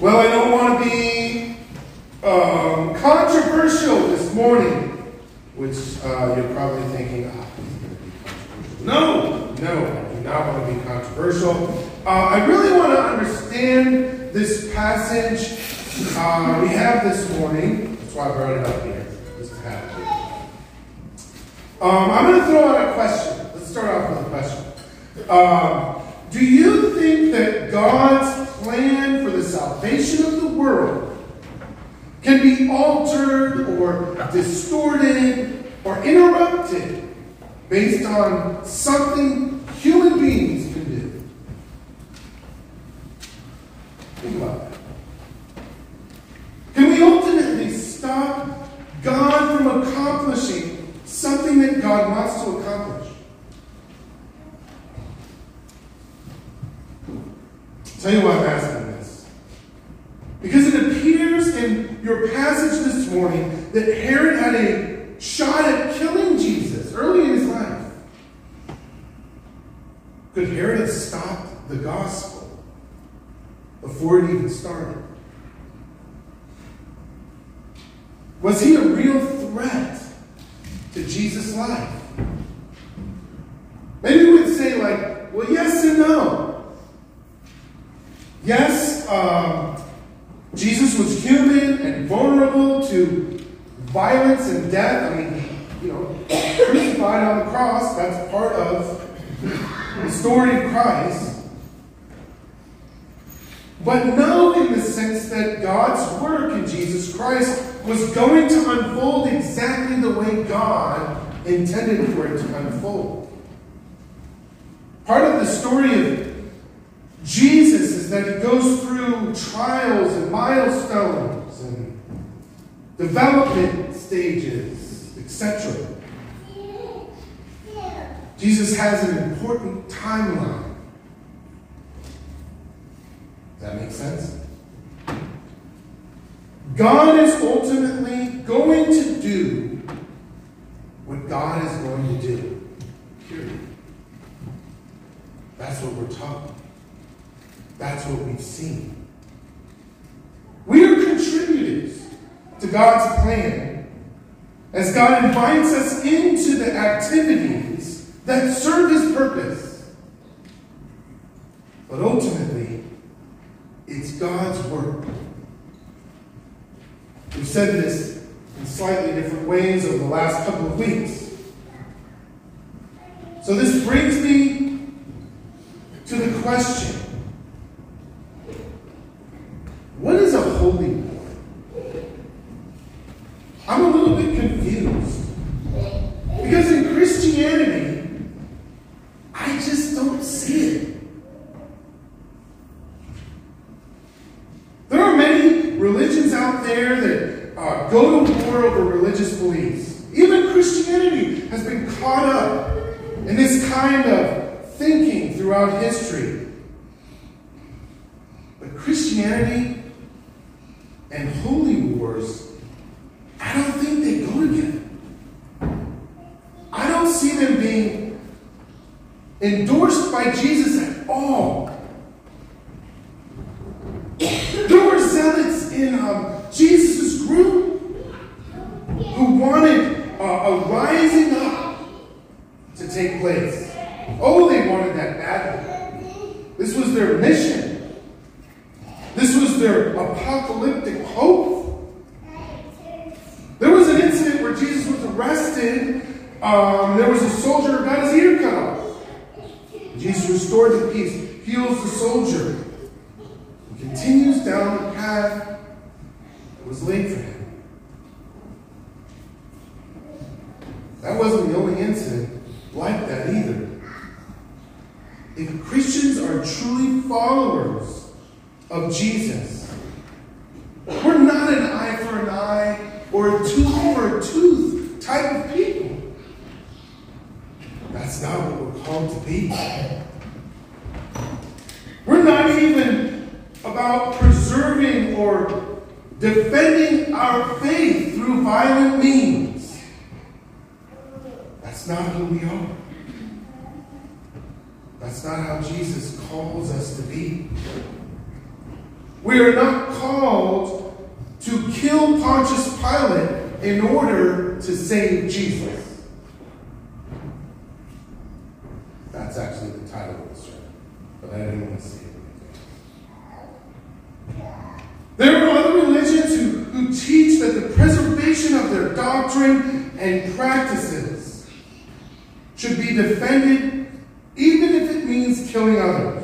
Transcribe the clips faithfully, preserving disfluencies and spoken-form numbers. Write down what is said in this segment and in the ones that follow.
Well, I don't want to be um, controversial this morning, which uh, you're probably thinking, ah, oh, he's going to be controversial. No, no, I do not want to be controversial. Uh, I really want to understand this passage uh, we have this morning. That's why I brought it up here, just to have it here. Um, I'm going to throw out a question. Let's start off with a question. Um, do you think that God's plan for the salvation of the world can be altered or distorted or interrupted based on something human beings can do? Think about that. Can we ultimately stop God from accomplishing something that God wants to accomplish? I'll tell you why I'm asking this. Because it appears in your passage this morning that Herod had a shot at killing Jesus early in his life. Could Herod have stopped the gospel before it even started? Was he a real threat to Jesus' life? Maybe we would say, like, well, yes and no. Yes, um, Jesus was human and vulnerable to violence and death. I mean, you know, crucified on the cross, that's part of the story of Christ. But no, in the sense that God's work in Jesus Christ was going to unfold exactly the way God intended for it to unfold. Part of the story of Jesus is that he goes through trials and milestones and development stages, et cetera. Jesus has an important timeline. Does that make sense? God is ultimately going to do what God is going to do. Period. That's what we're talking. That's what we've seen. We are contributors to God's plan as God invites us into the activities that serve his purpose. But ultimately, it's God's work. We've said this in slightly different ways over the last couple of weeks. So this brings me to the question: what is a holy war? I'm a little bit confused. Because in Christianity, I just don't see it. There are many religions out there that uh, go to war over religious beliefs. Even Christianity has been caught up in this kind of thinking throughout history. But Christianity and holy wars, I don't think they go together. I don't see them being endorsed by Jesus at all. There were zealots in um, Jesus' group who wanted uh, a rising up to take place. Oh, they wanted that badly. This was their mission. This was their apocalyptic hope. There was an incident where Jesus was arrested. Um, there was a soldier who got his ear cut off. Jesus restored the peace, heals the soldier, and continues down the path that was laid for him. That wasn't the only incident like that either. If Christians are truly followers of Jesus, we're not an eye for an eye or a tooth for a tooth type of people. That's not what we're called to be. We're not even about preserving or defending our faith through violent means. That's not who we are. That's not how Jesus calls us to be. We are not called to kill Pontius Pilate in order to save Jesus. That's actually the title of the sermon, but I didn't want to say it. There are other religions who, who teach that the preservation of their doctrine and practices should be defended even if it means killing others.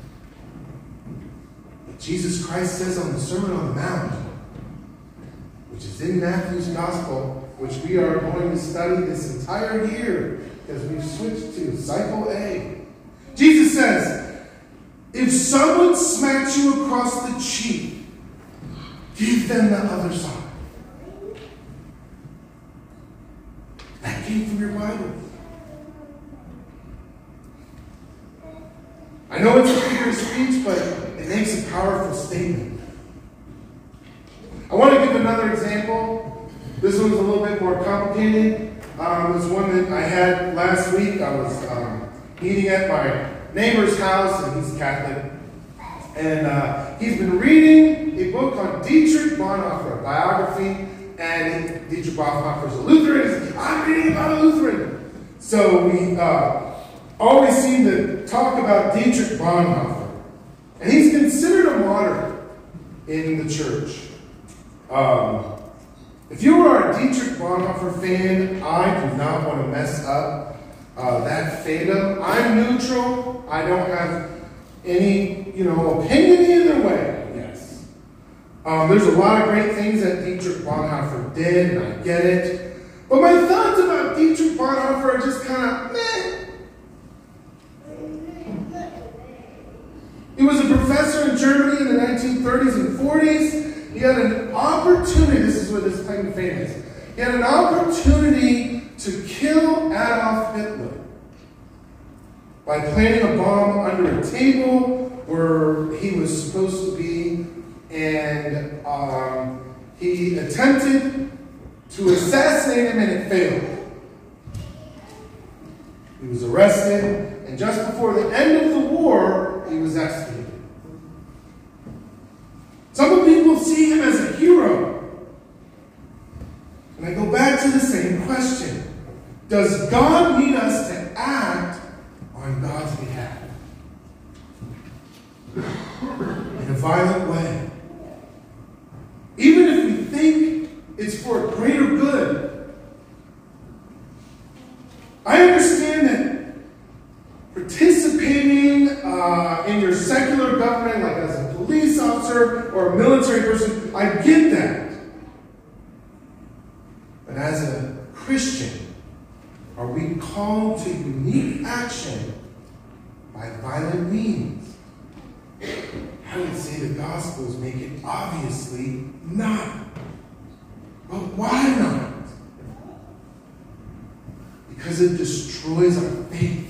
But Jesus Christ says on the Sermon on the Mount, which is in Matthew's Gospel, which we are going to study this entire year because we've switched to Cycle A. Jesus says, if someone smacks you across the cheek, give them the other side. That came from your Bible. I know it's a figure of speech, but it makes a powerful statement. I want to give another example. This one's a little bit more complicated. Um, it was one that I had last week. I was um, eating at my neighbor's house, and he's Catholic. And uh, he's been reading a book on Dietrich Bonhoeffer, a biography. And Dietrich Bonhoeffer's a Lutheran. He's like, I'm reading about a Lutheran. So we uh, always seem to talk about Dietrich Bonhoeffer. And he's considered a martyr in the church. Um, if you are a Dietrich Bonhoeffer fan, I do not want to mess up uh, that fandom. I'm neutral. I don't have any, you know, opinion either way. Yes. Um, there's a lot of great things that Dietrich Bonhoeffer did, and I get it. But my thoughts about Dietrich Bonhoeffer are just kind of meh. He was a professor in Germany in the nineteen thirties and forties. He had an opportunity, this is what his claim to fame is. He had an opportunity to kill Adolf Hitler by planting a bomb under a table where he was supposed to be, and um, he attempted to assassinate him, and it failed. He was arrested, and just before the end of the war, he was executed. Some people see him as a hero. And I go back to the same question. Does God need us to act on God's behalf in a violent way? Even if we think it's for a greater good. I understand that participating uh, in your secular government, like as a police officer or a military person, I get that. But as a Christian, are we called to unique action by violent means? I would say the Gospels make it obviously not. But why not? Because it destroys our faith.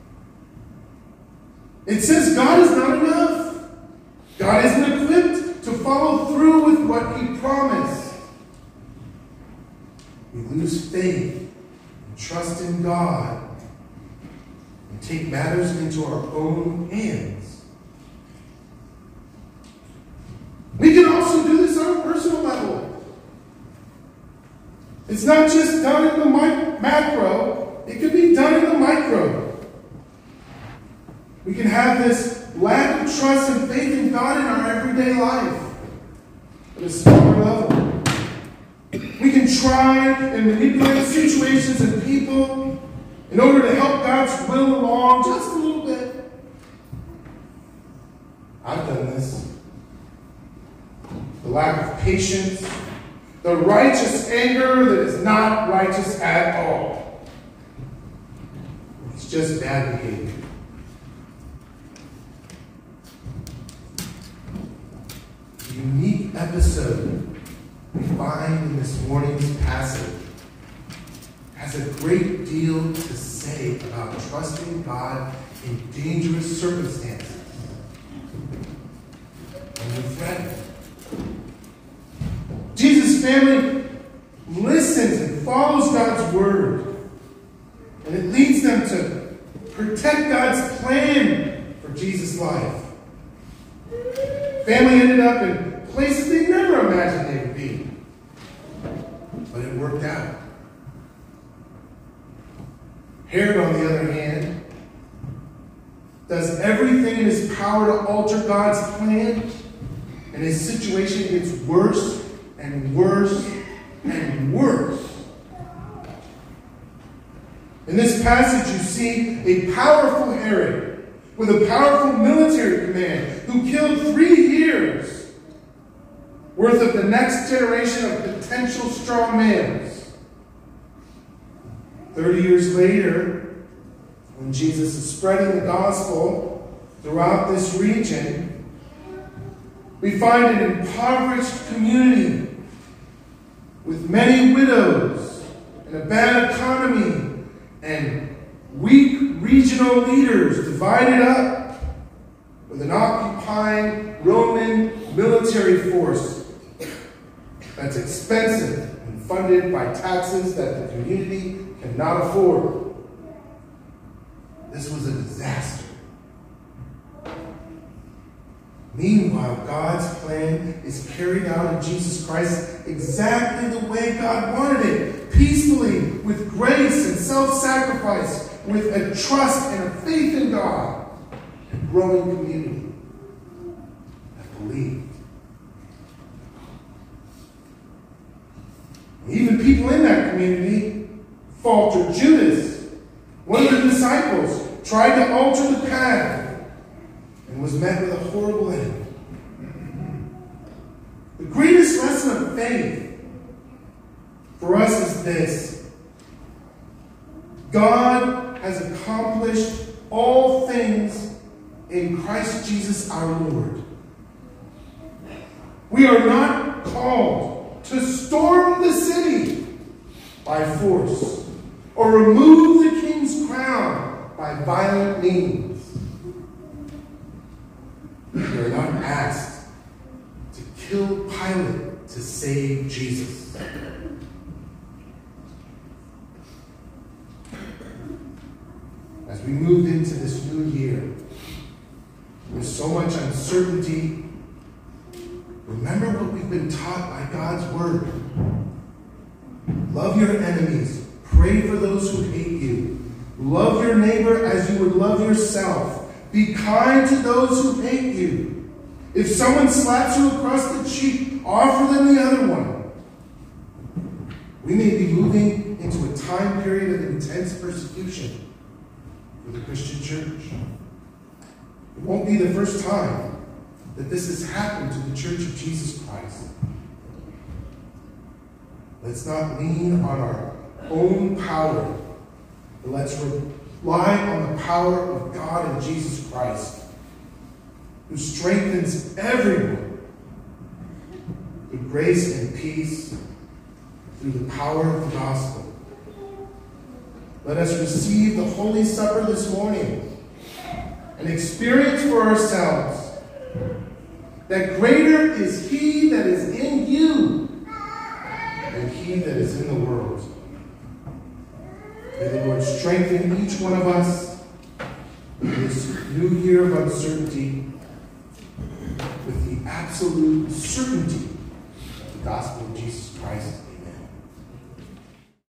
It says God is not enough. God isn't equipped to follow through with what He promised. We lose faith and trust in God and take matters into our own hands. We can also do this on a personal level. It's not just done in the mi- macro, it can be done in the micro. We can have this lack of trust and faith in God in our everyday life at a smaller level. We can try and manipulate situations and people in order to help God's will along just a little bit. I've done this. The lack of patience, the righteous anger that is not righteous at all. It's just bad behavior. The unique episode we find in this morning's passage has a great deal to say about trusting God in dangerous circumstances when you're threatened. Jesus' family listens and follows God's word, and it leads them to protect God's plan for Jesus' life. Family ended up in places they never imagined they would be. But it worked out. Herod, on the other hand, does everything in his power to alter God's plan, and his situation gets worse and worse and worse. In this passage, you see a powerful Herod with a powerful military command who killed three years worth of the next generation of potential strong males. Thirty years later, when Jesus is spreading the gospel throughout this region, we find an impoverished community with many widows and a bad economy and weak regional leaders divided up with an occupying Roman military force that's expensive and funded by taxes that the community cannot afford. This was a disaster. Meanwhile, God's plan is carried out in Jesus Christ exactly the way God wanted it, peacefully, with grace and self-sacrifice, with a trust and a faith in God, a growing community that believed. Even people in that community faltered. Judas, one of the disciples, tried to alter the path and was met with a horrible end. The greatest lesson of faith for us is this: God has accomplished all things in Christ Jesus our Lord. We are not called to storm the city by force or remove the king's crown by violent means. We are not asked to kill Pilate to save Jesus. As we move into this new year with so much uncertainty, remember what we've been taught by God's word. Love your enemies. Pray for those who hate you. Love your neighbor as you would love yourself. Be kind to those who hate you. If someone slaps you across the cheek, offer them the other one. We may be moving into a time period of intense persecution for the Christian church. It won't be the first time that this has happened to the Church of Jesus Christ. Let's not lean on our own power, but let's rely on the power of God and Jesus Christ, who strengthens everyone with grace and peace through the power of the gospel. Let us receive the Holy Supper this morning and experience for ourselves that greater is He that is in you than he that is in the world. May the Lord strengthen each one of us in this new year of uncertainty with the absolute certainty of the gospel of Jesus Christ.